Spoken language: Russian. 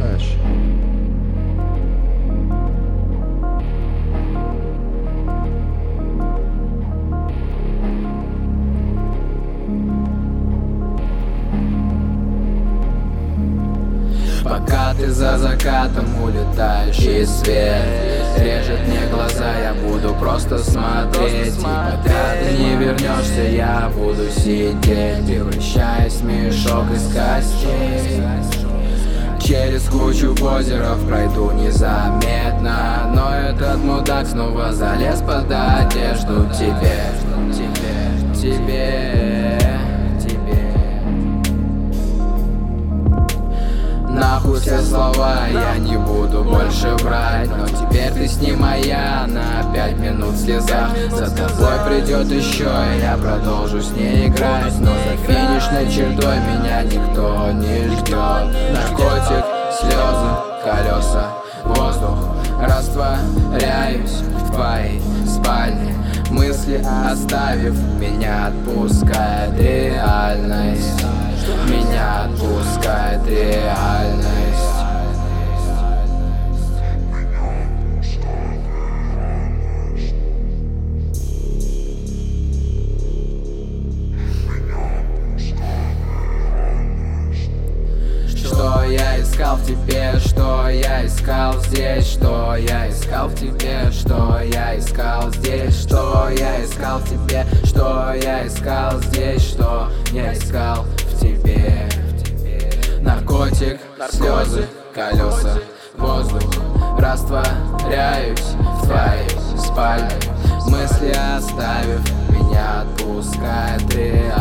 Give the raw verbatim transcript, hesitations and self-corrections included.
понимаешь? Пока ты за закатом улетаешь, и свет режет мне глаза, я буду просто смотреть. И пока ты не вернешься, я буду сидеть, превращаясь в мешок из костей. Через кучу позеров пройду незаметно, но этот мудак снова залез под одежду. Тебе, тебе, тебе, тебе. Нахуй все слова, я не буду больше врать. Но теперь ты с ним моя на пять минут в слезах. За тобой придет еще, и я продолжу с ней играть. Но за финишной чертой меня никто не ждет. Наркотик, слезы, колеса, воздух. Растворяюсь в твоей спальне. Мысли оставив, меня отпускает реальность. Меня отпускает реальность. Что я искал в тебе, что я искал здесь, что я искал в тебе, что я искал здесь, что я искал в тебе, что я искал здесь, что я искал в тебе. Наркотик, слезы, колеса, воздух. Растворяюсь в твоей спальне. Мысли оставив, меня отпускает реальность.